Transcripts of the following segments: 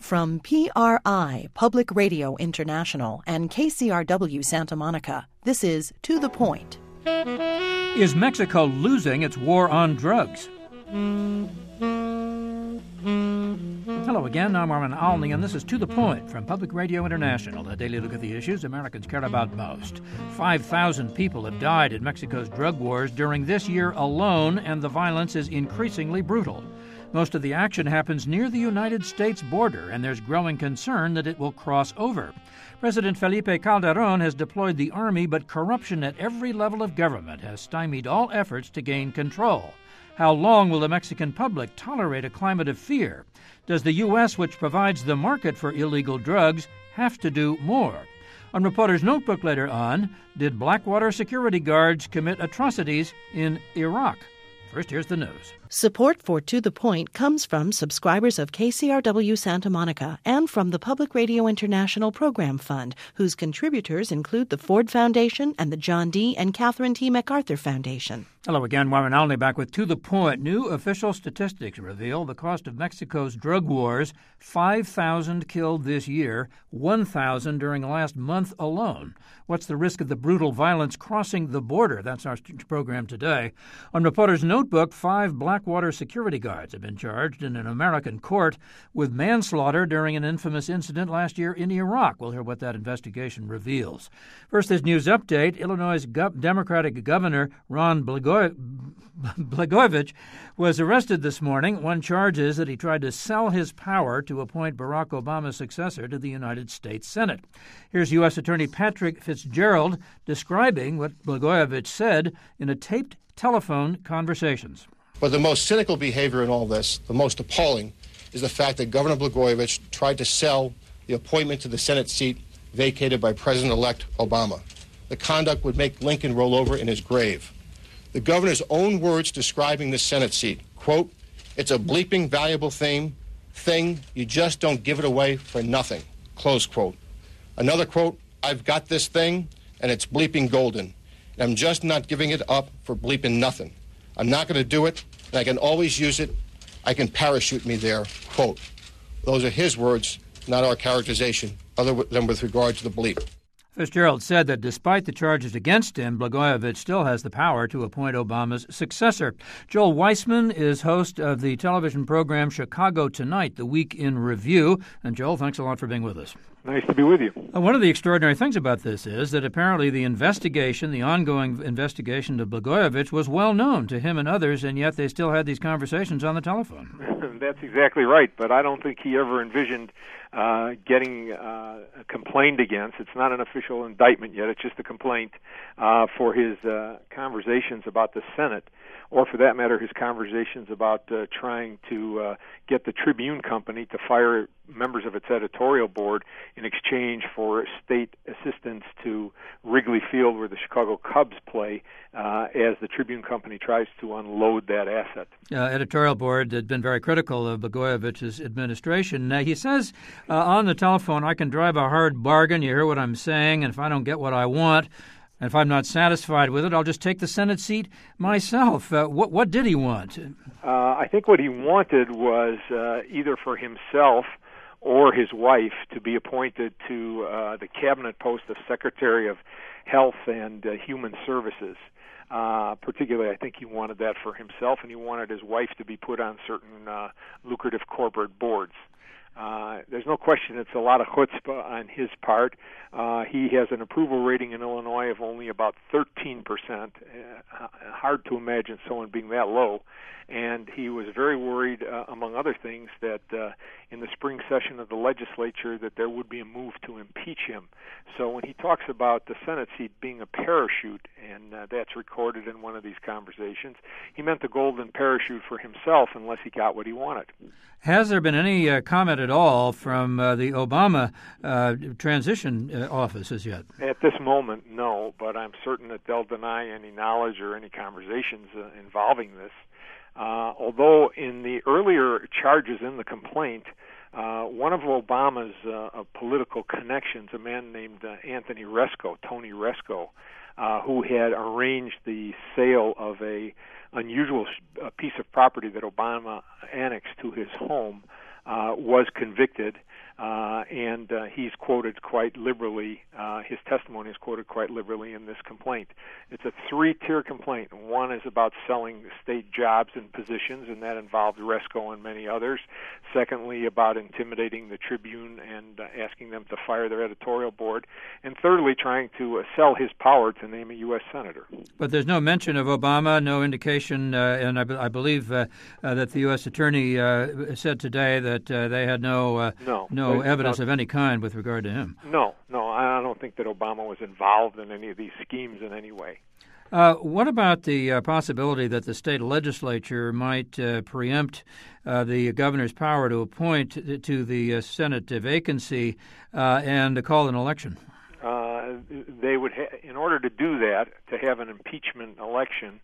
From PRI, Public Radio International, and KCRW Santa Monica, this is To the Point. Is Mexico losing its war on drugs? Hello again, I'm Armin Alney, and this is To the Point from Public Radio International, a daily look at the issues Americans care about most. 5,000 people have died in Mexico's drug wars during this year alone, and the violence is increasingly brutal. Most of the action happens near the United States border, and there's growing concern that it will cross over. President Felipe Calderón has deployed the army, but corruption at every level of government has stymied all efforts to gain control. How long will the Mexican public tolerate a climate of fear? Does the U.S., which provides the market for illegal drugs, have to do more? On Reporter's Notebook later on, did Blackwater security guards commit atrocities in Iraq? First, here's the news. Support for To the Point comes from subscribers of KCRW Santa Monica and from the Public Radio International Program Fund, whose contributors include the Ford Foundation and the John D. and Catherine T. MacArthur Foundation. Hello again, Warren Alney back with To the Point. New official statistics reveal the cost of Mexico's drug wars, 5,000 killed this year, 1,000 during the last month alone. What's the risk of the brutal violence crossing the border? That's our program today. On Reporter's Notebook, 5 Blackwater security guards have been charged in an American court with manslaughter during an infamous incident last year in Iraq. We'll hear what that investigation reveals. First, this news update. Illinois' Democratic Governor Ron Blagojevich was arrested this morning. One charge is that he tried to sell his power to appoint Barack Obama's successor to the United States Senate. Here's U.S. Attorney Patrick Fitzgerald describing what Blagojevich said in a taped telephone conversations. But the most cynical behavior in all this, the most appalling, is the fact that Governor Blagojevich tried to sell the appointment to the Senate seat vacated by President-elect Obama. The conduct would make Lincoln roll over in his grave. The governor's own words describing the Senate seat, quote, "It's a bleeping valuable thing, you just don't give it away for nothing," close quote. Another quote, "I've got this thing, and it's bleeping golden, and I'm just not giving it up for bleeping nothing. I'm not going to do it, and I can always use it. I can parachute me there," quote. Those are his words, not our characterization, other than with regard to the bleep. Fitzgerald said that despite the charges against him, Blagojevich still has the power to appoint Obama's successor. Joel Weissman is host of the television program Chicago Tonight, the Week in Review. And Joel, thanks a lot for being with us. Nice to be with you. One of the extraordinary things about this is that apparently the ongoing investigation of Blagojevich was well known to him and others, and yet they still had these conversations on the telephone. That's exactly right, but I don't think he ever envisioned getting complained against. It's not an official indictment yet. It's just a complaint for his conversations about the Senate, or for that matter, his conversations about trying to get the Tribune Company to fire members of its editorial board in exchange for state assistance to Wrigley Field, where the Chicago Cubs play, as the Tribune Company tries to unload that asset. Editorial board had been very critical of Blagojevich's administration. He says on the telephone, "I can drive a hard bargain. You hear what I'm saying, and if I don't get what I want, and if I'm not satisfied with it, I'll just take the Senate seat myself." What did he want? I think what he wanted was either for himself or his wife to be appointed to the cabinet post of Secretary of Health and Human Services. Particularly, I think he wanted that for himself, and he wanted his wife to be put on certain lucrative corporate boards. There's no question it's a lot of chutzpah on his part. He has an approval rating in Illinois of only about 13%. Hard to imagine someone being that low. And he was very worried, among other things, that in the spring session of the legislature that there would be a move to impeach him. So when he talks about the Senate seat being a parachute, and that's recorded in one of these conversations, he meant the golden parachute for himself unless he got what he wanted. Has there been any comment at all from the Obama transition office as yet? At this moment, no, but I'm certain that they'll deny any knowledge or any conversations involving this. Although in the earlier charges in the complaint, one of Obama's political connections, a man named Tony Resco, who had arranged the sale of a unusual piece of property that Obama annexed to his home, was convicted, and he's quoted quite liberally. His testimony is quoted quite liberally in this complaint. It's a three-tier complaint. One is about selling state jobs and positions, and that involved Resco and many others. Secondly, about intimidating the Tribune and asking them to fire their editorial board. And thirdly, trying to sell his power to name a U.S. senator. But there's no mention of Obama, no indication, and I believe that the U.S. Attorney said today that they had no evidence of any kind with regard to him. No, I don't think that Obama was involved in any of these schemes in any way. What about the possibility that the state legislature might preempt the governor's power to appoint to the Senate vacancy and to call an election? They would, in order to do that, to have an impeachment election,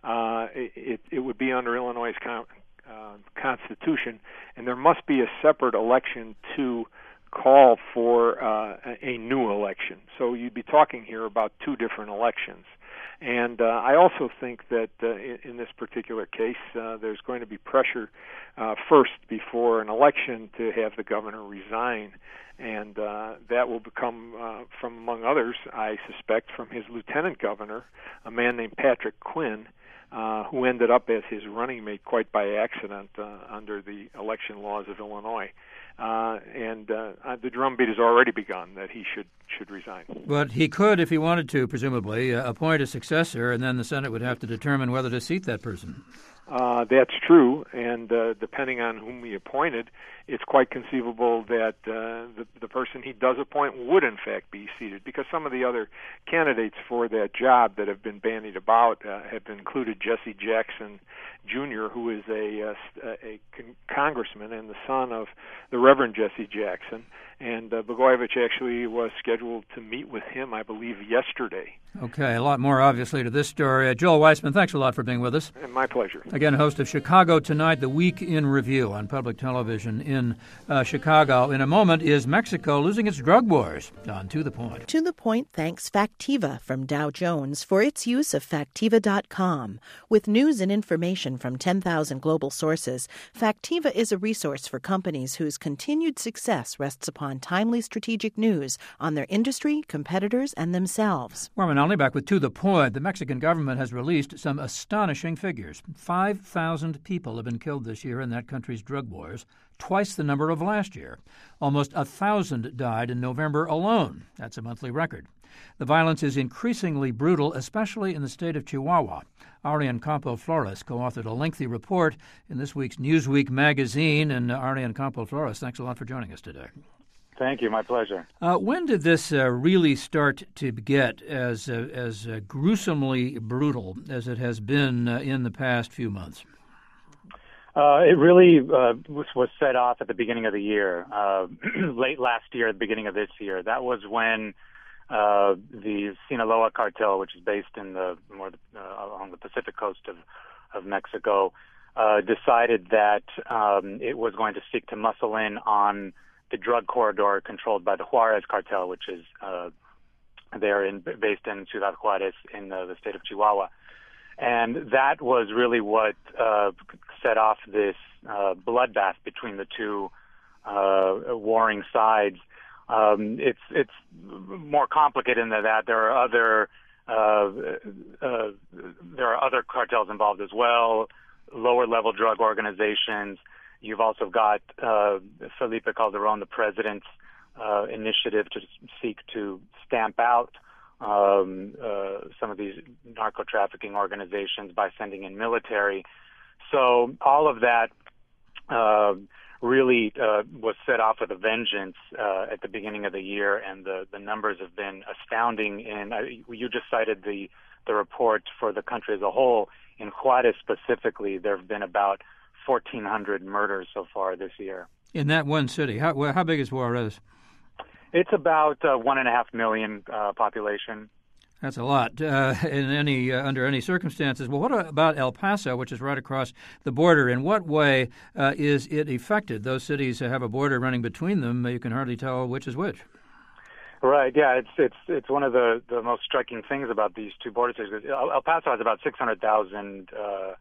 it would be under Illinois' Constitution, and there must be a separate election to call for a new election. So you'd be talking here about two different elections. And I also think that in this particular case, there's going to be pressure first before an election to have the governor resign. And that will come from, among others, I suspect, from his lieutenant governor, a man named Patrick Quinn, who ended up as his running mate quite by accident under the election laws of Illinois. And the drumbeat has already begun that he should resign. But he could, if he wanted to, presumably, appoint a successor, and then the Senate would have to determine whether to seat that person. That's true, and depending on whom he appointed, it's quite conceivable that the person he does appoint would, in fact, be seated, because some of the other candidates for that job that have been bandied about have included Jesse Jackson Jr., who is a congressman and the son of the Reverend Jesse Jackson, and Blagojevich actually was scheduled to meet with him, I believe, yesterday. Okay, a lot more, obviously, to this story. Joel Weissman, thanks a lot for being with us. And my pleasure. Again, host of Chicago Tonight, the Week in Review on public television in Chicago. In a moment, is Mexico losing its drug wars? On To The Point. To The Point thanks Factiva from Dow Jones for its use of Factiva.com. With news and information from 10,000 global sources, Factiva is a resource for companies whose continued success rests upon timely strategic news on their industry, competitors, and themselves. Norman Only back with To The Point. The Mexican government has released some astonishing figures. 5,000 people have been killed this year in that country's drug wars, twice the number of last year. Almost 1,000 died in November alone. That's a monthly record. The violence is increasingly brutal, especially in the state of Chihuahua. Arian Campo Flores co-authored a lengthy report in this week's Newsweek magazine. And Arian Campo Flores, thanks a lot for joining us today. Thank you. My pleasure. When did this really start to get as gruesomely brutal as it has been in the past few months? It really was set off at the beginning of the year, late last year, at the beginning of this year. That was when the Sinaloa cartel, which is based in along the Pacific coast of Mexico, decided that it was going to seek to muscle in on the drug corridor controlled by the Juarez cartel, which is based in Ciudad Juarez in the state of Chihuahua. And that was really what set off this bloodbath between the two warring sides. It's more complicated than that. There are other cartels involved as well, lower level drug organizations. You've also got Felipe Calderon, the president's initiative to seek to stamp out some of these narco-trafficking organizations by sending in military. So all of that really was set off with a vengeance at the beginning of the year, and the numbers have been astounding. And you just cited the report for the country as a whole. In Juarez specifically, there have been about 1,400 murders so far this year. In that one city. How big is Juarez? It's about 1.5 million population. That's a lot under any circumstances. Well, what about El Paso, which is right across the border? In what way is it affected? Those cities have a border running between them. You can hardly tell which is which. Right. Yeah. It's one of the most striking things about these two border cities. El Paso has about 600,000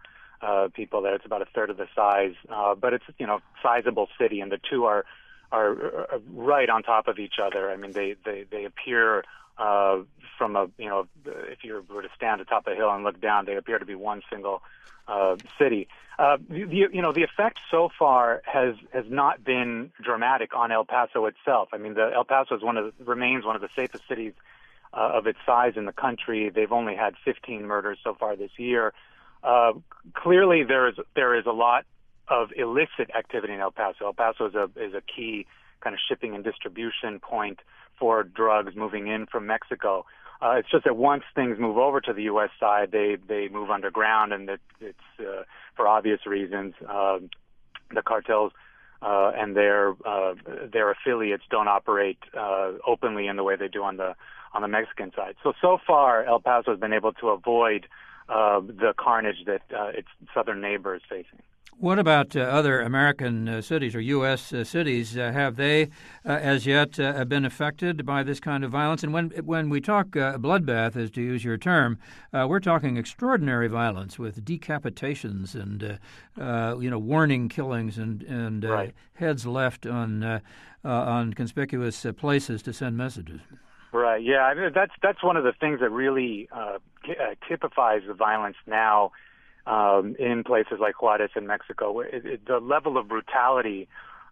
people there. It's about a third of the size, but it's sizable city, and the two are right on top of each other. I mean, they appear from if you were to stand atop a hill and look down, they appear to be one single city. The effect so far has not been dramatic on El Paso itself. I mean, El Paso remains one of the safest cities of its size in the country. They've only had 15 murders so far this year. Clearly, there is a lot of illicit activity in El Paso. El Paso is a key kind of shipping and distribution point for drugs moving in from Mexico. It's just that once things move over to the U.S. side, they move underground, and it's for obvious reasons. The cartels and their affiliates don't operate openly in the way they do on the Mexican side. So far, El Paso has been able to avoid the carnage that its southern neighbor is facing. What about other American cities or U.S. cities? Have they as yet been affected by this kind of violence? And when we talk bloodbath, as to use your term, we're talking extraordinary violence with decapitations and warning killings and right. Heads left on conspicuous places to send messages. Right. Yeah. I mean, that's one of the things that really typifies the violence now. In places like Juarez in Mexico, where the level of brutality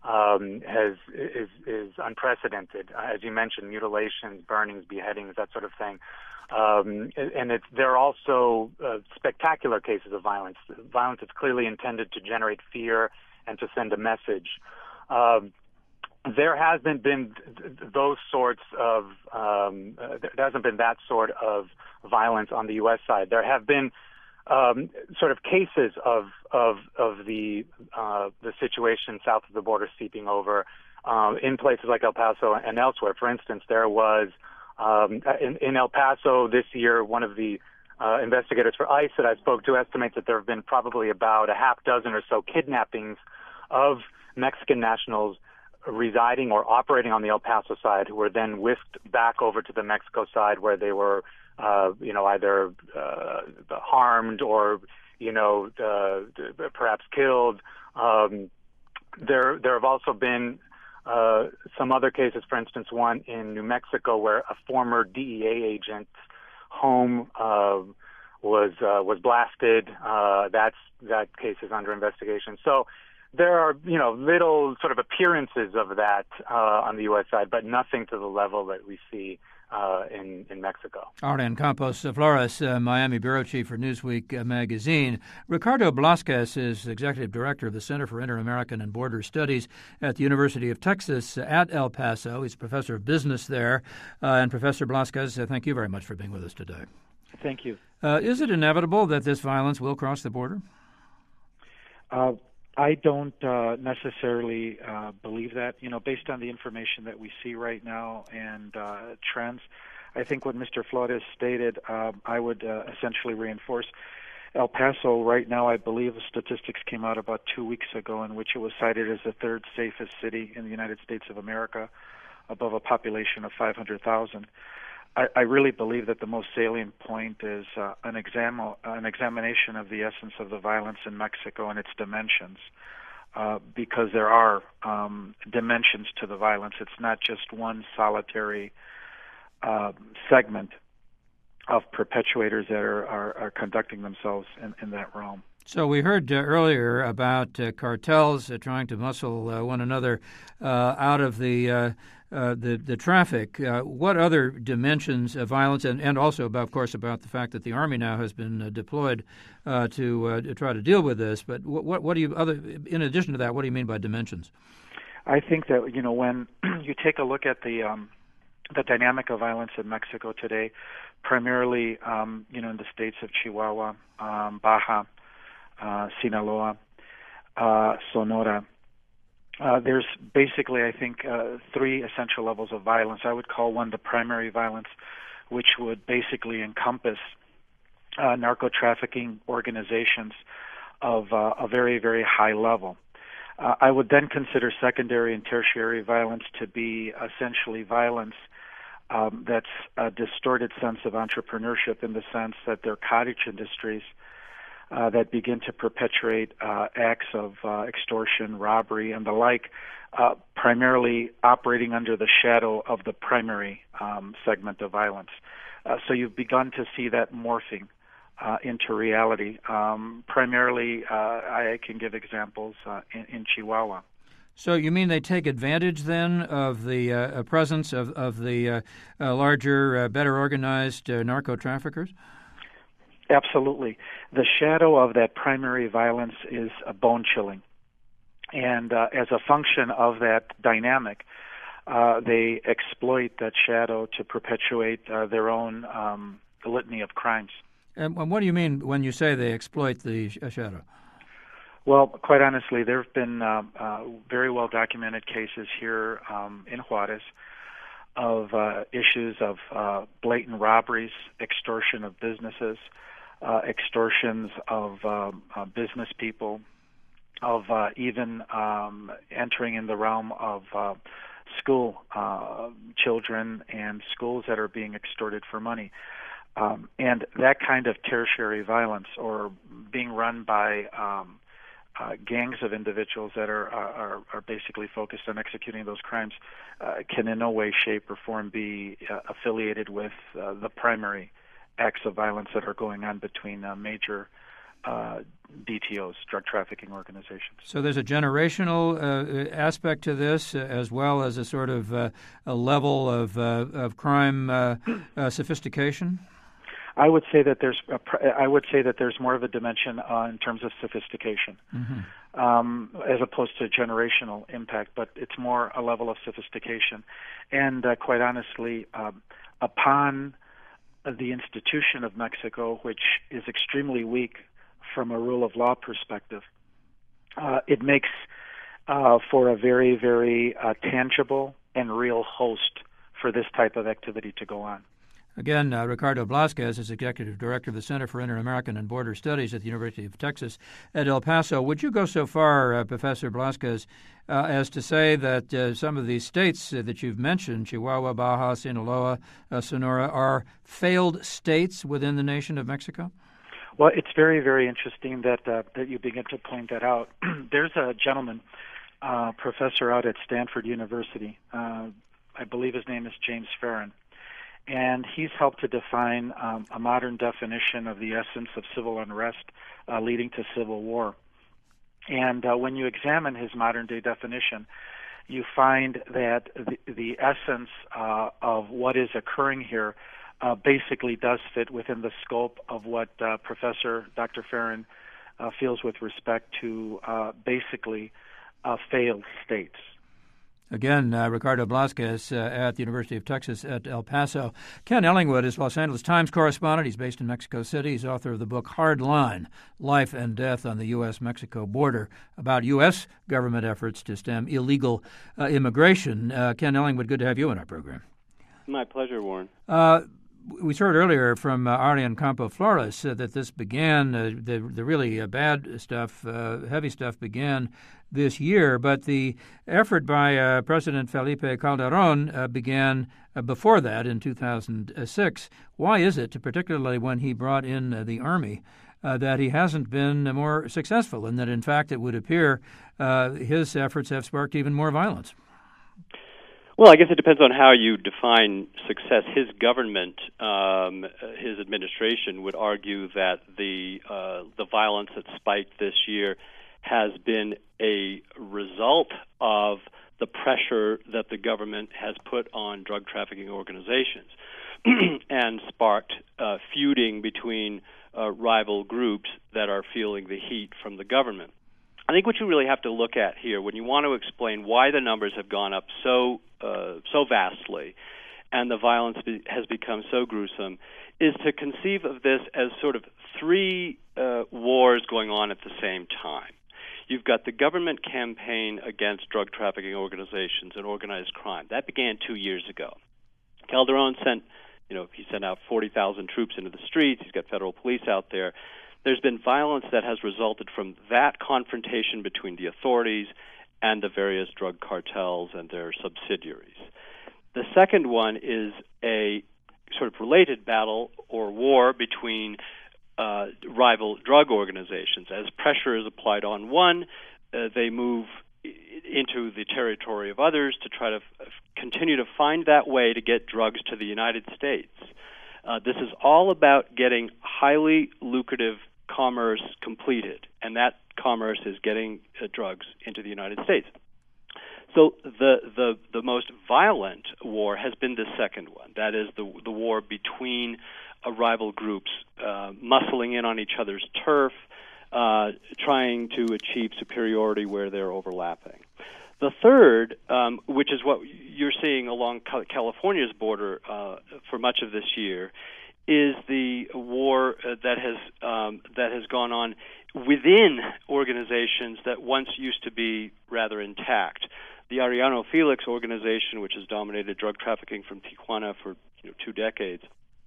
is unprecedented. As you mentioned, mutilations, burnings, beheadings, that sort of thing. And there are also spectacular cases of violence. Violence that's clearly intended to generate fear and to send a message. There hasn't been those sorts of there hasn't been that sort of violence on the U.S. side. There have been sort of cases of the situation south of the border seeping over in places like El Paso and elsewhere. For instance, there was in El Paso this year, one of the investigators for ICE that I spoke to estimates that there have been probably about a half dozen or so kidnappings of Mexican nationals residing or operating on the El Paso side, who were then whisked back over to the Mexico side, where they were either harmed or, perhaps killed. There have also been some other cases, for instance, one in New Mexico where a former DEA agent's home was blasted. That case is under investigation. So there are, little sort of appearances of that on the U.S. side, but nothing to the level that we see in Mexico. Arlen Campos Flores, Miami bureau chief for Newsweek magazine. Ricardo Blasquez is executive director of the Center for Inter-American and Border Studies at the University of Texas at El Paso. He's a professor of business there. And Professor Blasquez, thank you very much for being with us today. Thank you. Is it inevitable that this violence will cross the border? I don't necessarily believe that. Based on the information that we see right now and trends, I think what Mr. Flores stated, I would essentially reinforce. El Paso right now, I believe the statistics came out about 2 weeks ago in which it was cited as the third safest city in the United States of America, above a population of 500,000. I really believe that the most salient point is an examination of the essence of the violence in Mexico and its dimensions, because there are dimensions to the violence. It's not just one solitary segment of perpetuators that are conducting themselves in that realm. So we heard earlier about cartels trying to muscle one another out of the traffic. What other dimensions of violence, and also, of course, about the fact that the Army now has been deployed to try to deal with this. But what do you in addition to that, what do you mean by dimensions? I think that when you take a look at the dynamic of violence in Mexico today, primarily in the states of Chihuahua, Baja, Sinaloa, Sonora. There's basically, I think, three essential levels of violence. I would call one the primary violence, which would basically encompass narco-trafficking organizations of a very, very high level. I would then consider secondary and tertiary violence to be essentially violence that's a distorted sense of entrepreneurship, in the sense that they're cottage industries that begin to perpetuate acts of extortion, robbery, and the like, primarily operating under the shadow of the primary segment of violence. So you've begun to see that morphing into reality. Primarily, I can give examples in Chihuahua. So you mean they take advantage then of the presence of the larger, better organized narco-traffickers? Absolutely. The shadow of that primary violence is bone-chilling. And as a function of that dynamic, they exploit that shadow to perpetuate their own litany of crimes. And what do you mean when you say they exploit the shadow? Well, quite honestly, there have been very well-documented cases here in Juarez of issues of blatant robberies, extortion of businesses, extortions of business people, of even entering in the realm of school children and schools that are being extorted for money. And that kind of tertiary violence, or being run by gangs of individuals that are basically focused on executing those crimes, can in no way, shape, or form be affiliated with the primary acts of violence that are going on between major DTOs, drug trafficking organizations. So there's a generational aspect to this, as well as a sort of a level of crime sophistication. I would say that there's more of a dimension in terms of sophistication, as opposed to generational impact. But it's more a level of sophistication, and quite honestly, upon the institution of Mexico, which is extremely weak from a rule of law perspective, it makes for a very, very tangible and real host for this type of activity to go on. Again, Ricardo Blasquez is Executive Director of the Center for Inter-American and Border Studies at the University of Texas at El Paso. Would you go so far, Professor Blasquez, as to say that some of these states that you've mentioned, Chihuahua, Baja, Sinaloa, Sonora, are failed states within the nation of Mexico? Well, it's very, very interesting that you begin to point that out. There's a gentleman, professor out at Stanford University. I believe his name is James Farron. And he's helped to define a modern definition of the essence of civil unrest leading to civil war. And when you examine his modern-day definition, you find that the essence of what is occurring here basically does fit within the scope of what Professor Dr. Farron feels with respect to basically failed states. Again, Ricardo Blasquez at the University of Texas at El Paso. Ken Ellingwood is Los Angeles Times correspondent. He's based in Mexico City. He's author of the book Hard Line, Life and Death on the U.S.-Mexico Border, about U.S. government efforts to stem illegal immigration. Ken Ellingwood, good to have you on our program. My pleasure, Warren. We heard earlier from Arian Campo Flores that this began, the really bad stuff, heavy stuff began this year, but the effort by President Felipe Calderon began before that in 2006. Why is it, particularly when he brought in the Army, that he hasn't been more successful, and that, in fact, it would appear his efforts have sparked even more violence? Well, I guess it depends on how you define success. His government, his administration, would argue that the violence that spiked this year has been a result of the pressure that the government has put on drug trafficking organizations and sparked feuding between rival groups that are feeling the heat from the government. I think what you really have to look at here, when you want to explain why the numbers have gone up so vastly and the violence has become so gruesome, is to conceive of this as sort of three wars going on at the same time. You've got the government campaign against drug trafficking organizations and organized crime. That began 2 years ago. Calderon sent out 40,000 troops into the streets. He's got federal police out there. There's been violence that has resulted from that confrontation between the authorities and the various drug cartels and their subsidiaries. The second one is a sort of related battle or war between rival drug organizations. As pressure is applied on one, they move into the territory of others to try to continue to find that way to get drugs to the United States. This is all about getting highly lucrative commerce completed, and that commerce is getting drugs into the United States. So the most violent war has been the second one. That is the war between rival groups muscling in on each other's turf, trying to achieve superiority where they're overlapping. The third, which is what you're seeing along California's border for much of this year, is the war that has gone on within organizations that once used to be rather intact. The Arellano Felix organization, which has dominated drug trafficking from Tijuana for 2 decades,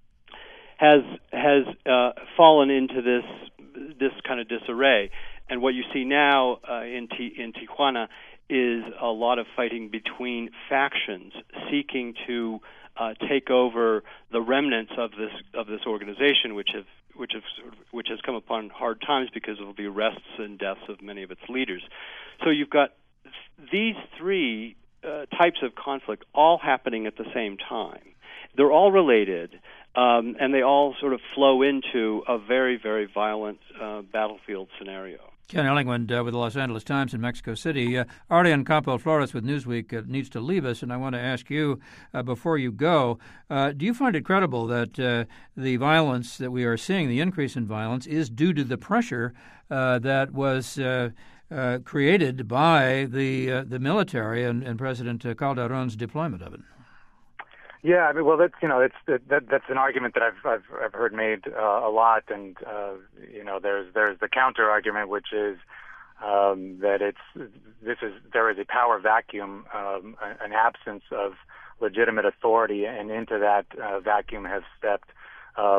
has fallen into this kind of disarray. And what you see now in Tijuana is a lot of fighting between factions seeking to take over the remnants of this organization, which has come upon hard times because of the arrests and deaths of many of its leaders. So you've got these three types of conflict all happening at the same time. They're all related, and they all sort of flow into a very, very violent battlefield scenario. Ken Ellingwood with the Los Angeles Times in Mexico City. Arian Campo Flores with Newsweek needs to leave us, and I want to ask you, before you go, do you find it credible that the violence that we are seeing, the increase in violence, is due to the pressure that was created by the military and President Calderon's deployment of it? Yeah, I mean, well, that's that's an argument that I've heard made a lot, and there's the counter argument, which is that there is a power vacuum, an absence of legitimate authority, and into that vacuum has stepped a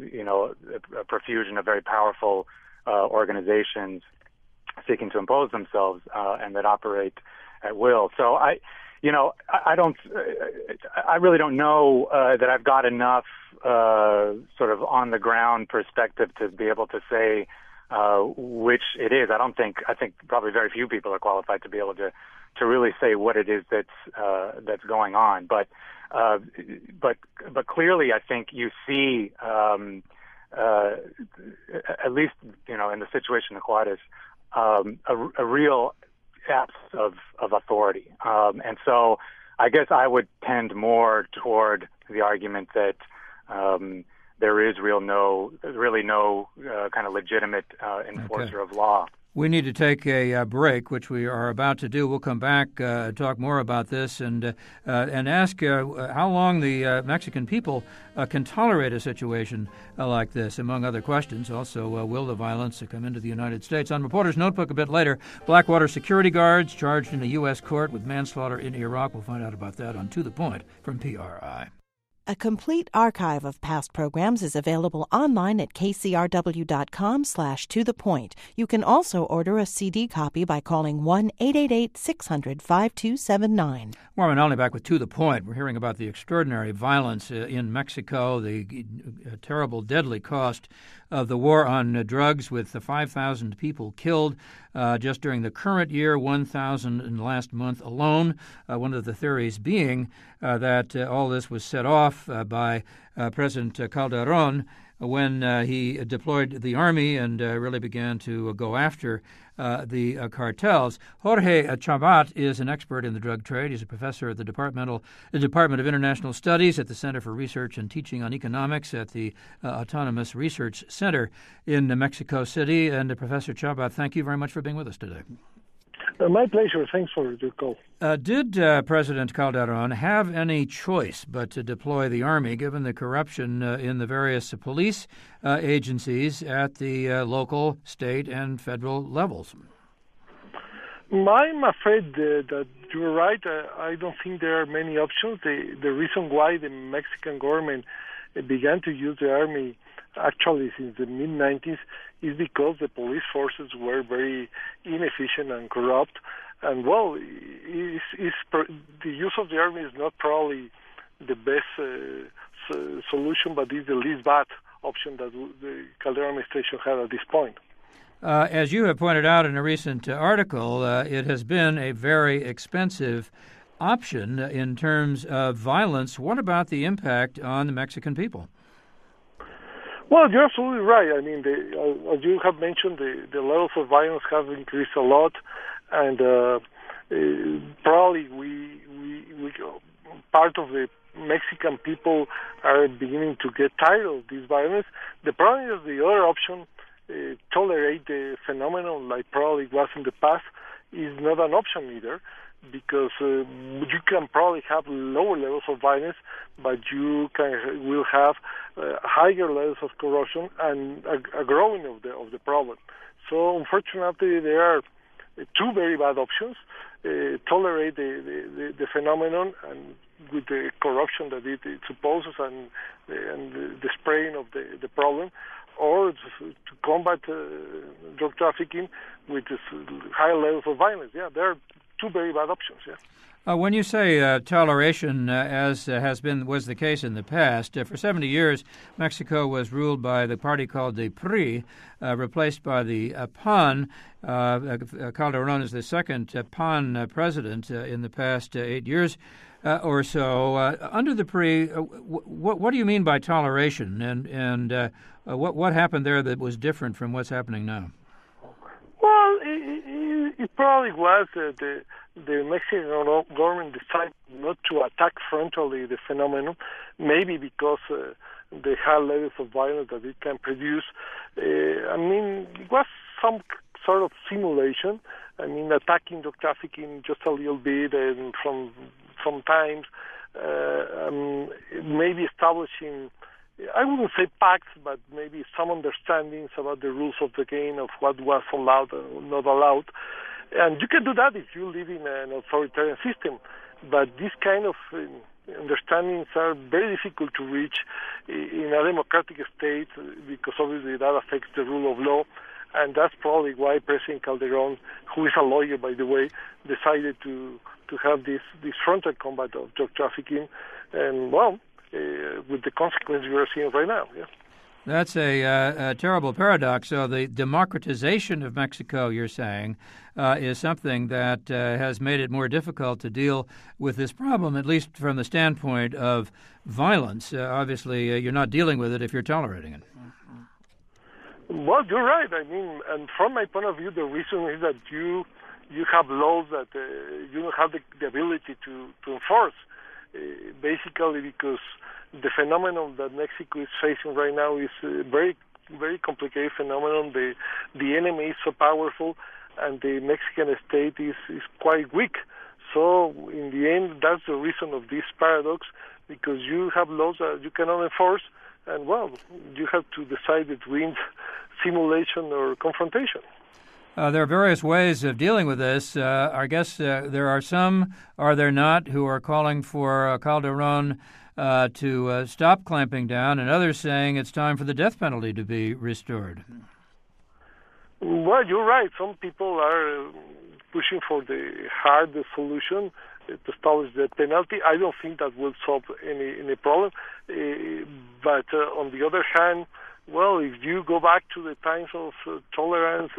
profusion of very powerful organizations seeking to impose themselves and that operate at will. So I really don't know that I've got enough sort of on the ground perspective to be able to say which it is. I think probably very few people are qualified to be able to really say what it is that's going on. But clearly, I think you see at least in the situation of Juarez a real absence of authority, and so I guess I would tend more toward the argument that there is really no kind of legitimate enforcer of law. We need to take a break, which we are about to do. We'll come back and talk more about this and ask how long the Mexican people can tolerate a situation like this, among other questions. Also, will the violence come into the United States? On Reporter's Notebook a bit later, Blackwater security guards charged in a U.S. court with manslaughter in Iraq. We'll find out about that on To The Point from PRI. A complete archive of past programs is available online at kcrw.com/tothepoint. You can also order a CD copy by calling 1-888-600-5279. Marvin Alney back with To The Point. We're hearing about the extraordinary violence in Mexico, the terrible, deadly cost of the war on drugs, with 5,000 people killed just during the current year, 1,000 in the last month alone. One of the theories being that all this was set off by President Calderon when he deployed the army and really began to go after the cartels. Jorge Chabat is an expert in the drug trade. He's a professor at the Department of International Studies at the Center for Research and Teaching on Economics at the Autonomous Research Center in Mexico City. And Professor Chabat, thank you very much for being with us today. My pleasure. Thanks for the call. Did President Calderon have any choice but to deploy the army, given the corruption in the various police agencies at the local, state, and federal levels? I'm afraid that you're right. I don't think there are many options. The reason why the Mexican government began to use the army actually since the mid-90s is because the police forces were very inefficient and corrupt. And, well, the use of the army is not probably the best solution, but it's the least bad option that the Calderon administration had at this point. As you have pointed out in a recent article, it has been a very expensive option in terms of violence. What about the impact on the Mexican people? Well, you're absolutely right. I mean, as you have mentioned, the levels of violence have increased a lot, and probably we part of the Mexican people are beginning to get tired of this violence. The problem is the other option, tolerate the phenomenon like probably was in the past, is not an option either, because you can probably have lower levels of violence, but you will have higher levels of corruption and a growing of the problem. So unfortunately, there are two very bad options: tolerate the phenomenon and with the corruption that it supposes and the spraying of the problem, or to combat drug trafficking with higher levels of violence. Yeah, there are two very bad options. Yeah. When you say toleration, as was the case in the past, for 70 years, Mexico was ruled by the party called the PRI, replaced by the PAN. Calderon is the second PAN president in the past 8 years or so. Under the PRI, what do you mean by toleration, and what happened there that was different from what's happening now? Well, it probably was the Mexican government decided not to attack frontally the phenomenon, maybe because the high levels of violence that it can produce. I mean, it was some sort of simulation. I mean, attacking drug trafficking just a little bit, and from sometimes maybe establishing, I wouldn't say pacts, but maybe some understandings about the rules of the game, of what was allowed and not allowed. And you can do that if you live in an authoritarian system. But these kind of understandings are very difficult to reach in a democratic state, because obviously that affects the rule of law. And that's probably why President Calderon, who is a lawyer, by the way, decided to have this frontal combat of drug trafficking. And, well, with the consequences we are seeing right now. Yeah. That's a terrible paradox. So the democratization of Mexico, you're saying, is something that has made it more difficult to deal with this problem, at least from the standpoint of violence. Obviously, you're not dealing with it if you're tolerating it. Well, you're right. I mean, and from my point of view, the reason is that you have laws that you don't have the ability to enforce. Basically, because the phenomenon that Mexico is facing right now is a very, very complicated phenomenon. The enemy is so powerful, and the Mexican state is quite weak. So, in the end, that's the reason of this paradox, because you have laws that you cannot enforce, and, well, you have to decide between simulation or confrontation. There are various ways of dealing with this. I guess there are some, are there not, who are calling for Calderon to stop clamping down, and others saying it's time for the death penalty to be restored. Well, you're right. Some people are pushing for the hard solution to establish the penalty. I don't think that will solve any problem. But on the other hand, well, if you go back to the times of tolerance,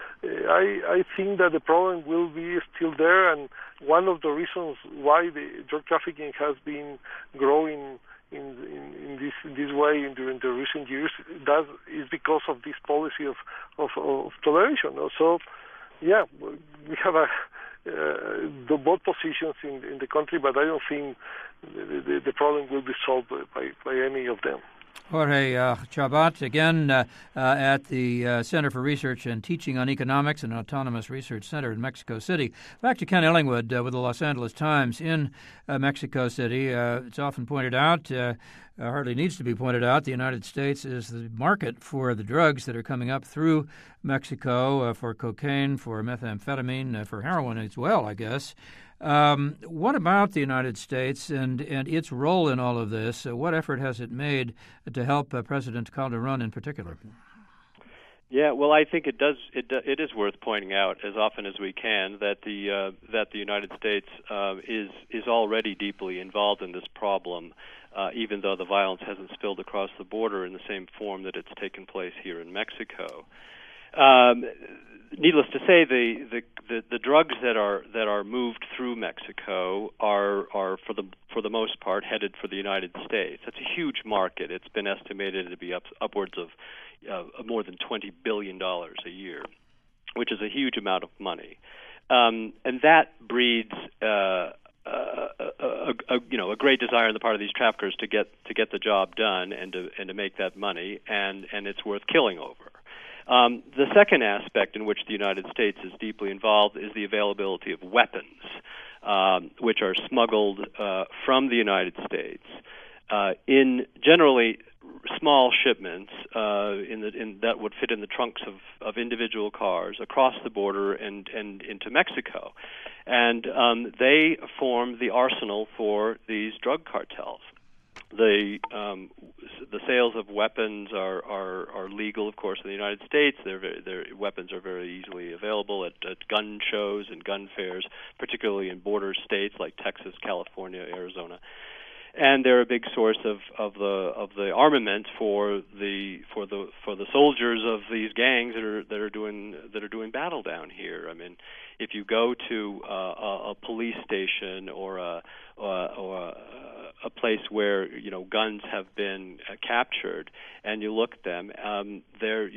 I think that the problem will be still there, and one of the reasons why the drug trafficking has been growing in this way during the recent years, that is because of this policy of toleration. So, yeah, we have both positions in the country, but I don't think the problem will be solved by any of them. Jorge Chabot, again, at the Center for Research and Teaching on Economics and Autonomous Research Center in Mexico City. Back to Ken Illingwood with the Los Angeles Times in Mexico City. It's often pointed out, hardly needs to be pointed out, the United States is the market for the drugs that are coming up through Mexico, for cocaine, for methamphetamine, for heroin as well, I guess. What about the United States and its role in all of this? What effort has it made to help President Calderon in particular? Yeah, well, I think it does. It is worth pointing out as often as we can that the United States is already deeply involved in this problem, even though the violence hasn't spilled across the border in the same form that it's taken place here in Mexico. Needless to say, the drugs that are moved through Mexico are for the most part headed for the United States. That's a huge market. It's been estimated to be upwards of more than $20 billion a year, which is a huge amount of money, and that breeds a great desire on the part of these traffickers to get the job done and to make that money, and it's worth killing over. The second aspect in which the United States is deeply involved is the availability of weapons, which are smuggled from the United States in generally small shipments that would fit in the trunks of individual cars across the border and into Mexico, and they form the arsenal for these drug cartels. The sales of weapons are legal, of course, in the United States. Their weapons are very easily available at gun shows and gun fairs, particularly in border states like Texas, California, Arizona. And they're a big source of the armament for the soldiers of these gangs that are doing battle down here. I mean, if you go to a police station or a place where guns have been captured, and you look at them, they're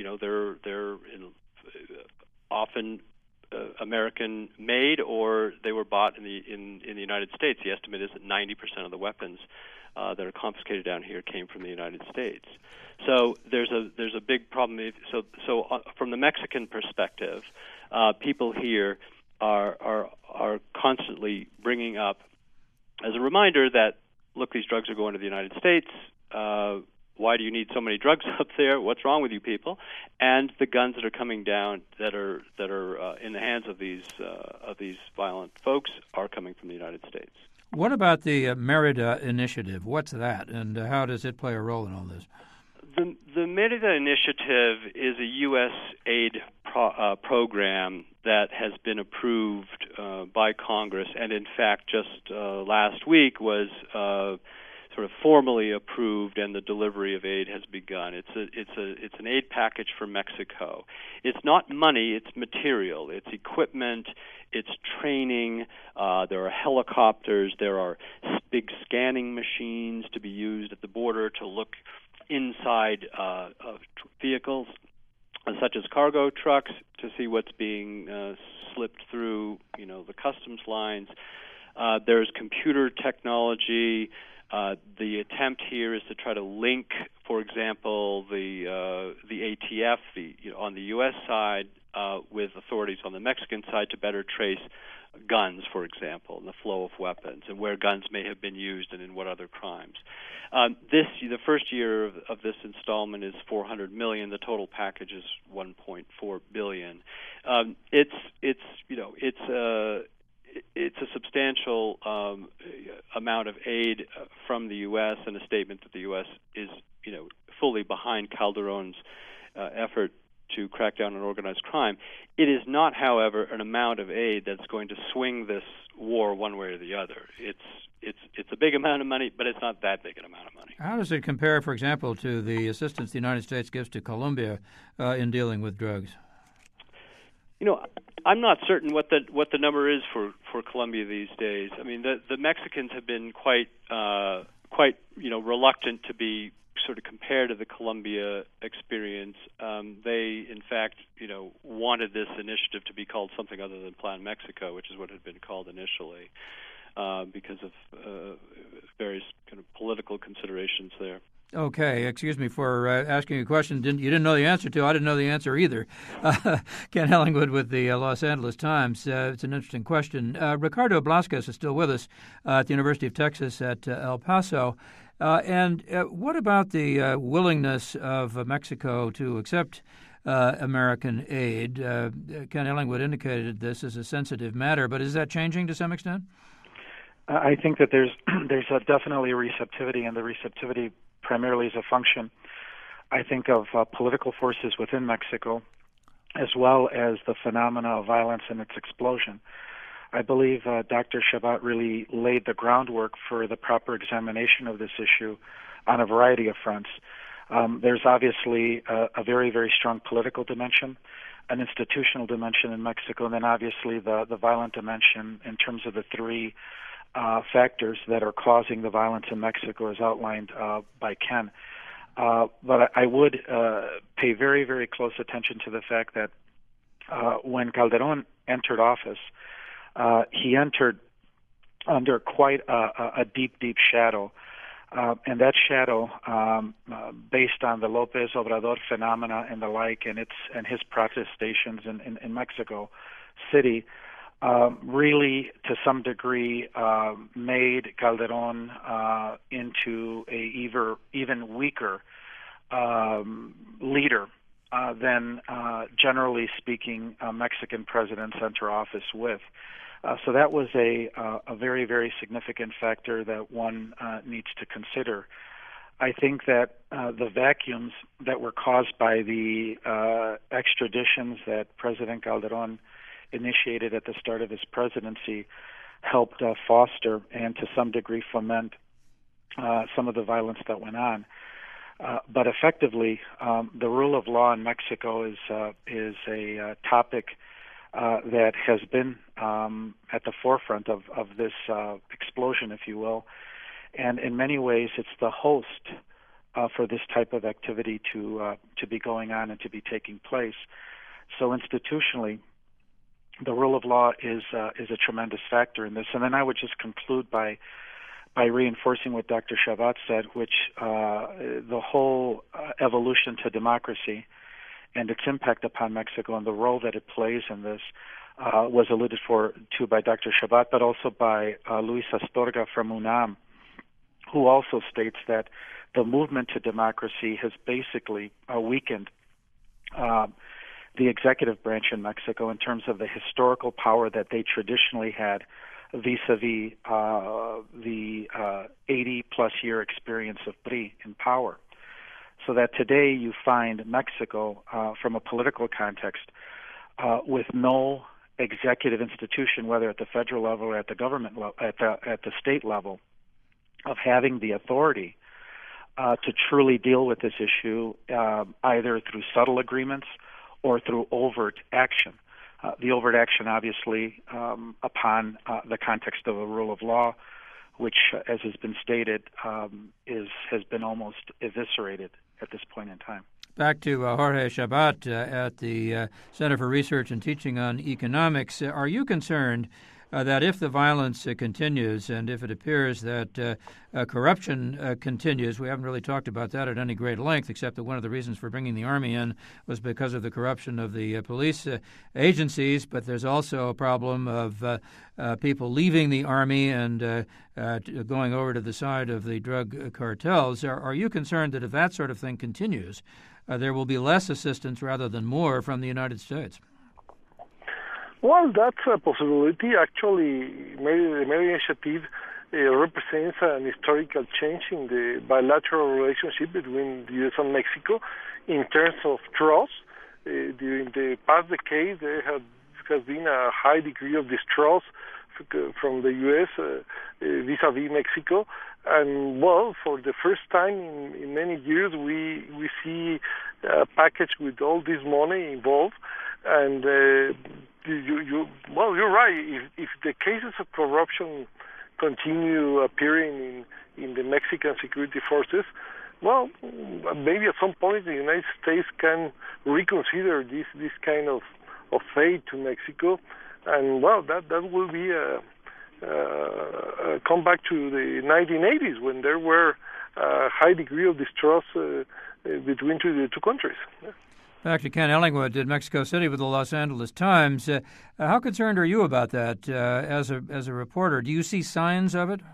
often American made, or they were bought in the United States. The estimate is that 90% of the weapons that are confiscated down here came from the United States. So there's a big problem. So from the Mexican perspective, people here are constantly bringing up as a reminder that, look, these drugs are going to the United States. Why do you need so many drugs up there? What's wrong with you people? And the guns that are coming down that are in the hands of these violent folks are coming from the United States. What about the Merida Initiative? What's that, and how does it play a role in all this? The Merida Initiative is a U.S. aid program that has been approved by Congress, and in fact, just last week was sort of formally approved, and the delivery of aid has begun. It's an aid package for Mexico. It's not money; it's material. It's equipment. It's training. There are helicopters. There are big scanning machines to be used at the border to look inside of vehicles, such as cargo trucks, to see what's being slipped through, the customs lines. There's computer technology. The attempt here is to try to link, for example, the ATF on the U.S. side with authorities on the Mexican side to better trace guns, for example, and the flow of weapons, and where guns may have been used and in what other crimes. The first year of this installment is $400 million. The total package is $1.4 billion. It's a substantial amount of aid from the U.S. and a statement that the U.S. is, fully behind Calderon's effort to crack down on organized crime. It is not, however, an amount of aid that's going to swing this war one way or the other. It's a big amount of money, but it's not that big an amount of money. How does it compare, for example, to the assistance the United States gives to Colombia in dealing with drugs? I'm not certain what the number is for Colombia these days. I mean, the Mexicans have been quite reluctant to be sort of compared to the Colombia experience. They, in fact, wanted this initiative to be called something other than Plan Mexico, which is what it had been called initially, because of various kind of political considerations there. Okay, excuse me for asking you a question you didn't know the answer to. I didn't know the answer either. Ken Hellingwood with the Los Angeles Times. It's an interesting question. Ricardo Blasquez is still with us at the University of Texas at El Paso. And what about the willingness of Mexico to accept American aid? Ken Hellingwood indicated this is a sensitive matter, but is that changing to some extent? I think that there's definitely a receptivity, and the receptivity primarily is a function I think of political forces within Mexico, as well as the phenomena of violence and its explosion. I believe Dr. Chabot really laid the groundwork for the proper examination of this issue on a variety of fronts. There's obviously a very, very strong political dimension, an institutional dimension in Mexico, and then obviously the violent dimension in terms of the three factors that are causing the violence in Mexico as outlined by Ken. But I would pay very, very close attention to the fact that when Calderón entered office, he entered under quite a deep, deep shadow. And that shadow, based on the López Obrador phenomena and the like, and his protestations in Mexico City, really, to some degree, made Calderón into a even weaker leader than, generally speaking, Mexican presidents enter office with. So that was a very, very significant factor that one needs to consider. I think that the vacuums that were caused by the extraditions that President Calderón initiated at the start of his presidency helped foster and to some degree foment some of the violence that went on. But effectively, the rule of law in Mexico is a topic that has been at the forefront of this explosion, if you will. And in many ways, it's the host for this type of activity to be going on and to be taking place. So institutionally, the rule of law is a tremendous factor in this. And then I would just conclude by reinforcing what Dr. Chabot said, which the whole evolution to democracy and its impact upon Mexico and the role that it plays in this was alluded to by Dr. Chabot, but also by Luis Astorga from UNAM, who also states that the movement to democracy has basically weakened the executive branch in Mexico in terms of the historical power that they traditionally had vis-a-vis the 80-plus year experience of PRI in power. So that today you find Mexico, from a political context, with no executive institution, whether at the federal level or at the government level, at the state level, of having the authority to truly deal with this issue, either through subtle agreements or through overt action. The overt action, obviously, upon the context of a rule of law, which, as has been stated, has been almost eviscerated at this point in time. Back to Jorge Chabot at the Center for Research and Teaching on Economics. Are you concerned that if the violence continues and if it appears that corruption continues, we haven't really talked about that at any great length, except that one of the reasons for bringing the Army in was because of the corruption of the police agencies, but there's also a problem of people leaving the Army and going over to the side of the drug cartels. Are you concerned that if that sort of thing continues, there will be less assistance rather than more from the United States? Well, that's a possibility. Actually, the Mary Initiative represents an historical change in the bilateral relationship between the U.S. and Mexico in terms of trust. During the past decade, there has been a high degree of distrust from the U.S. Vis-a-vis Mexico. And, well, for the first time in many years, we see a package with all this money involved. And you're right. If the cases of corruption continue appearing in the Mexican security forces, well, maybe at some point the United States can reconsider this kind of aid to Mexico, and well, that will be a comeback to the 1980s when there were a high degree of distrust between the two countries. Yeah. Back to Ken Ellingwood in Mexico City with the Los Angeles Times. How concerned are you about that as a reporter? Do you see signs of it?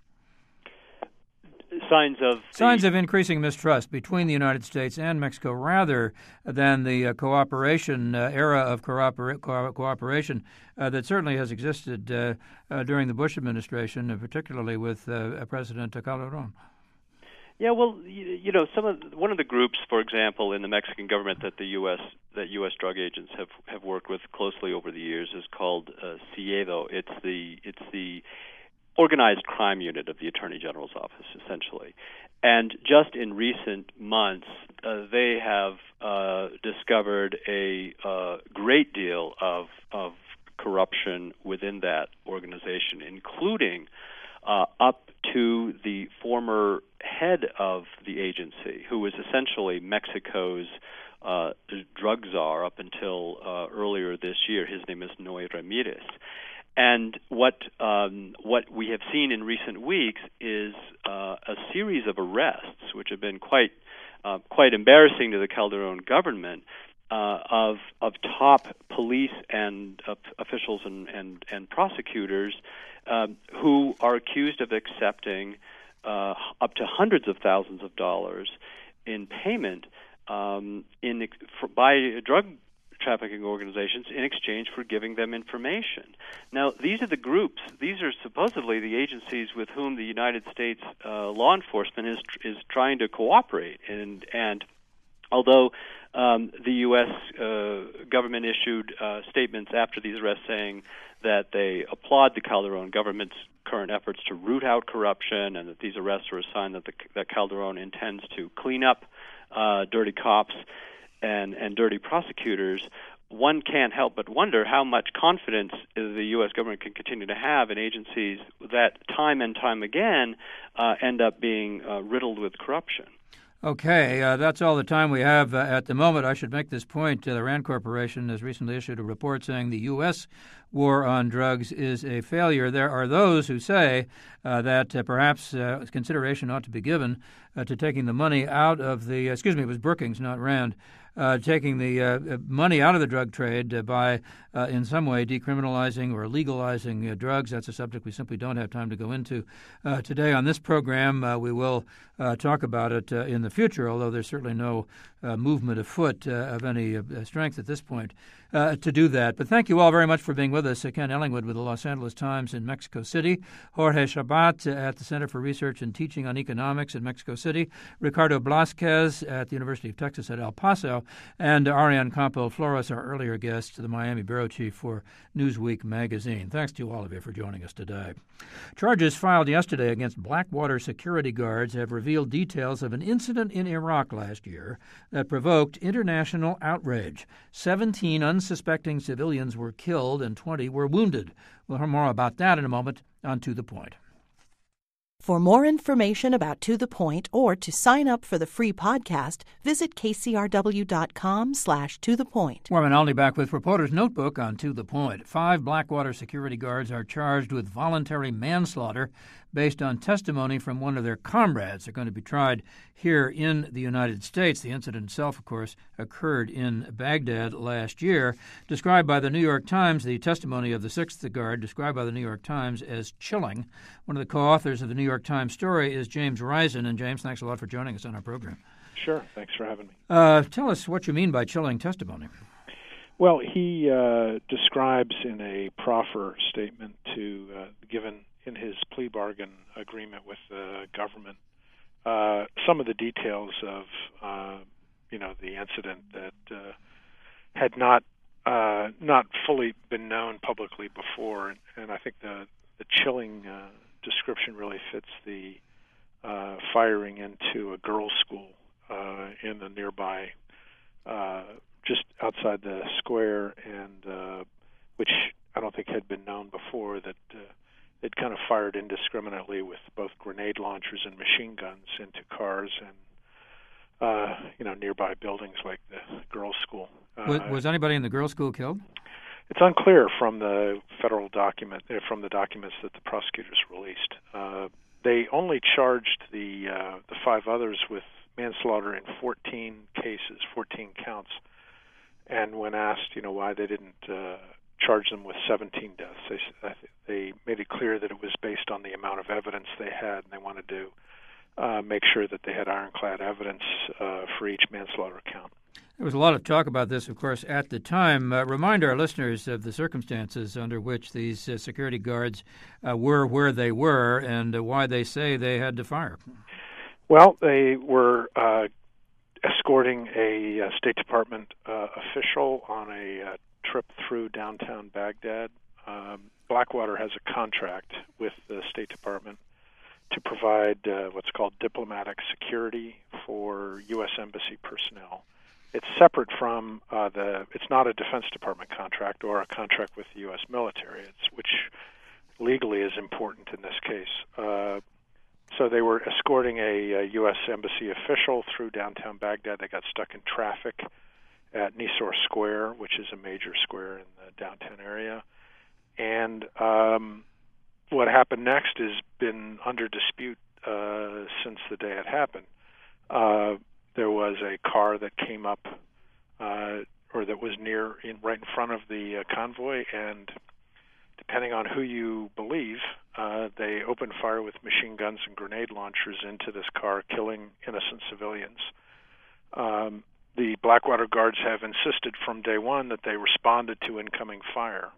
Signs of increasing mistrust between the United States and Mexico rather than the cooperation era of cooperation that certainly has existed during the Bush administration, particularly with President Calderón. Yeah, well, one of the groups, for example, in the Mexican government that U.S. drug agents have worked with closely over the years is called CIEDO. It's the organized crime unit of the Attorney General's office, essentially. And just in recent months, they have discovered a great deal of corruption within that organization, including up to the former head of the agency, who was essentially Mexico's drug czar up until earlier this year. His name is Noé Ramirez. And what we have seen in recent weeks is a series of arrests, which have been quite embarrassing to the Calderon government, of top police and officials and prosecutors who are accused of accepting up to hundreds of thousands of dollars in payment by drug trafficking organizations in exchange for giving them information. Now, these are the groups. These are supposedly the agencies with whom the United States law enforcement is trying to cooperate. And although the U.S. government issued statements after these arrests saying that they applaud the Calderon government's current efforts to root out corruption and that these arrests are a sign that Calderon intends to clean up dirty cops and dirty prosecutors, one can't help but wonder how much confidence the U.S. government can continue to have in agencies that time and time again end up being riddled with corruption. Okay, that's all the time we have at the moment. I should make this point. The RAND Corporation has recently issued a report saying the U.S. war on drugs is a failure. There are those who say that perhaps consideration ought to be given to taking the money out of the, it was Brookings, not RAND, taking the money out of the drug trade by in some way decriminalizing or legalizing drugs. That's a subject we simply don't have time to go into today on this program. We will talk about it in the future, although there's certainly no movement afoot of any strength at this point to do that. But thank you all very much for being with us. Ken Ellingwood with the Los Angeles Times in Mexico City, Jorge Shabat at the Center for Research and Teaching on Economics in Mexico City, Ricardo Blasquez at the University of Texas at El Paso, and Ariane Campo Flores, our earlier guest, the Miami bureau chief for Newsweek magazine. Thanks to all of you for joining us today. Charges filed yesterday against Blackwater security guards have revealed details of an incident in Iraq last year that provoked international outrage. 17 unsuspecting civilians were killed and 20 were wounded. We'll hear more about that in a moment on To the Point. For more information about To the Point or to sign up for the free podcast, visit kcrw.com/tothepoint. Warren Alney back with Reporter's Notebook on To the Point. 5 Blackwater security guards are charged with voluntary manslaughter based on testimony from one of their comrades. They're going to be tried here in the United States. The incident itself, of course, occurred in Baghdad last year. Described by the New York Times, the testimony of the 6th guard, described by the New York Times as chilling. One of the co-authors of the New York Times story is James Risen. And James, thanks a lot for joining us on our program. Sure. Thanks for having me. Tell us what you mean by chilling testimony. Well, he describes in a proffer statement given in his plea bargain agreement with the government some of the details of the incident that had not fully been known publicly before, and I think the chilling description really fits the firing into a girls' school in the nearby, just outside the square, and which I don't think had been known before, that it kind of fired indiscriminately with both grenade launchers and machine guns into cars and nearby buildings like the girls' school. Was anybody in the girls' school killed? It's unclear from the federal document, from the documents that the prosecutors released. They only charged the 5 others with manslaughter in 14 cases, 14 counts. And when asked, why they didn't charge them with 17 deaths, they made it clear that it was based on the amount of evidence they had, and they wanted to make sure that they had ironclad evidence for each manslaughter count. There was a lot of talk about this, of course, at the time. Remind our listeners of the circumstances under which these security guards were where they were and why they say they had to fire. Well, they were escorting a State Department official on a trip through downtown Baghdad. Blackwater has a contract with the State Department to provide what's called diplomatic security for U.S. Embassy personnel. It's separate from it's not a Defense Department contract or a contract with the U.S. military, which legally is important in this case. So they were escorting a U.S. Embassy official through downtown Baghdad. They got stuck in traffic at Nisor Square, which is a major square in the downtown area. And what happened next has been under dispute since the day it happened. There was a car that came up, or that was right in front of the convoy, and depending on who you believe, they opened fire with machine guns and grenade launchers into this car, killing innocent civilians. The Blackwater Guards have insisted from day one that they responded to incoming fire.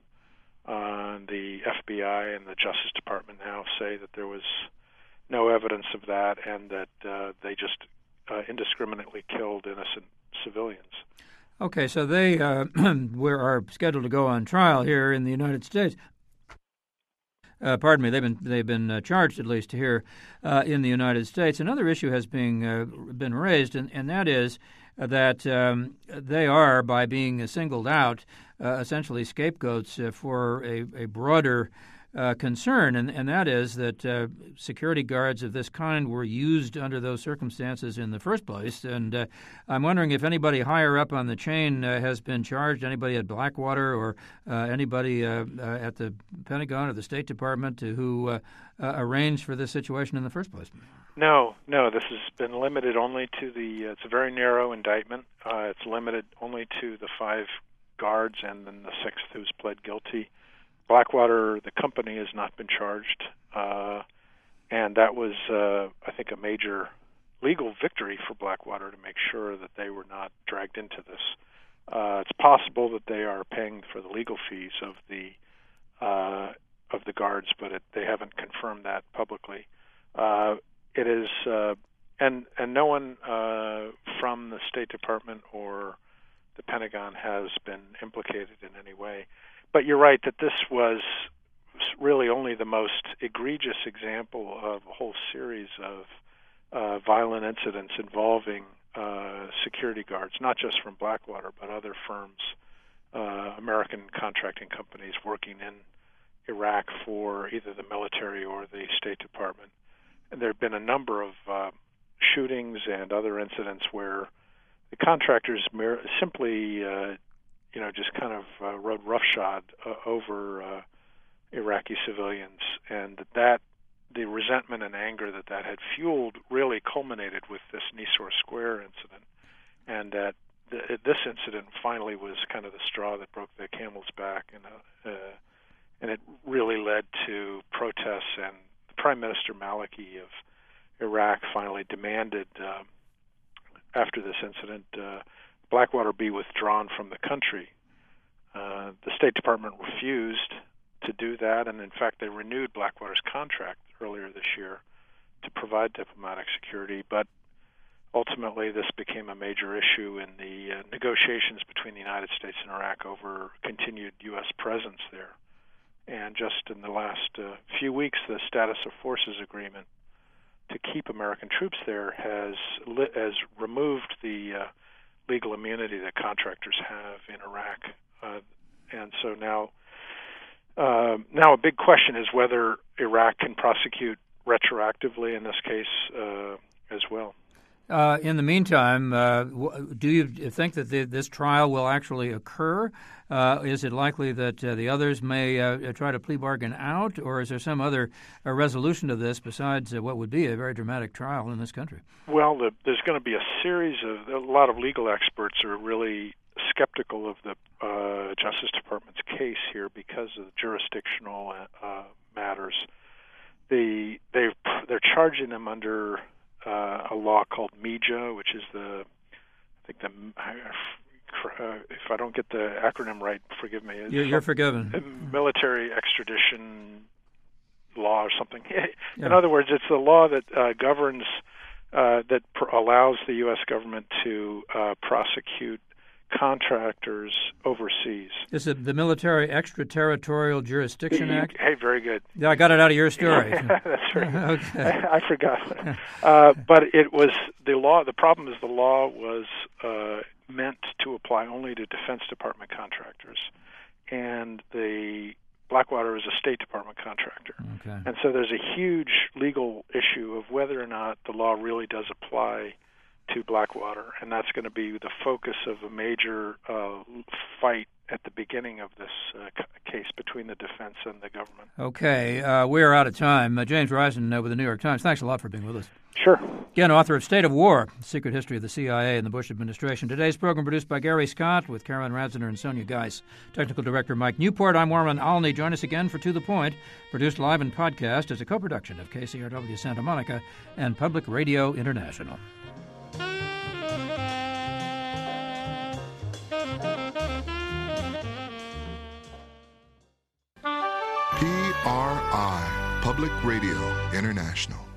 The FBI and the Justice Department now say that there was no evidence of that and that they just indiscriminately killed innocent civilians. Okay, so they are scheduled to go on trial here in the United States. Pardon me, they've been charged, at least here in the United States. Another issue has been raised, and that is that they are, by being singled out, essentially scapegoats for a broader concern, and that is that security guards of this kind were used under those circumstances in the first place. And I'm wondering if anybody higher up on the chain has been charged, anybody at Blackwater or anybody at the Pentagon or the State Department who arranged for this situation in the first place. No, this has been limited only to it's a very narrow indictment. It's limited only to the 5 guards and then the 6th who's pled guilty. Blackwater, the company, has not been charged, and that was, I think, a major legal victory for Blackwater to make sure that they were not dragged into this. It's possible that they are paying for the legal fees of the guards, but they haven't confirmed that publicly. It is, and no one from the State Department or the Pentagon has been implicated in any way. But you're right that this was really only the most egregious example of a whole series of violent incidents involving security guards, not just from Blackwater, but other firms, American contracting companies working in Iraq for either the military or the State Department. And there have been a number of shootings and other incidents where the contractors simply just kind of rode roughshod over Iraqi civilians, and that the resentment and anger that had fueled really culminated with this Nisor Square incident, and that this incident finally was kind of the straw that broke the camel's back, and it really led to protests, and Prime Minister Maliki of Iraq finally demanded, after this incident, Blackwater be withdrawn from the country. The State Department refused to do that, and in fact they renewed Blackwater's contract earlier this year to provide diplomatic security, but ultimately this became a major issue in the negotiations between the United States and Iraq over continued U.S. presence there. And just in the last few weeks, the Status of Forces Agreement to keep American troops there has removed the legal immunity that contractors have in Iraq. And so now a big question is whether Iraq can prosecute retroactively in this case as well. In the meantime, do you think that this trial will actually occur? Is it likely that the others may try to plea bargain out, or is there some other resolution to this besides what would be a very dramatic trial in this country? Well, there's going to be a lot of legal experts are really skeptical of the Justice Department's case here because of the jurisdictional matters. They're charging them under a law called MIJA, which is if I don't get the acronym right, forgive me. You're forgiven. Military extradition law or something. In other words, it's the law that governs that allows the U.S. government to prosecute contractors overseas. Is it the Military Extraterritorial Jurisdiction Act? Hey, very good. Yeah, I got it out of your story. That's right. Okay. I forgot. But it was the law. The problem is the law was meant to apply only to Defense Department contractors, and the Blackwater is a State Department contractor. Okay. And so there's a huge legal issue of whether or not the law really does apply to Blackwater, and that's going to be the focus of a major fight at the beginning of this case between the defense and the government. Okay, we're out of time. James Risen with the New York Times, thanks a lot for being with us. Sure. Again, author of State of War, The Secret History of the CIA and the Bush Administration. Today's program produced by Gary Scott with Karen Ratziner and Sonia Geis. Technical Director Mike Newport. I'm Warren Alney. Join us again for To the Point, produced live and podcast as a co-production of KCRW Santa Monica and Public Radio International. PRI, Public Radio International.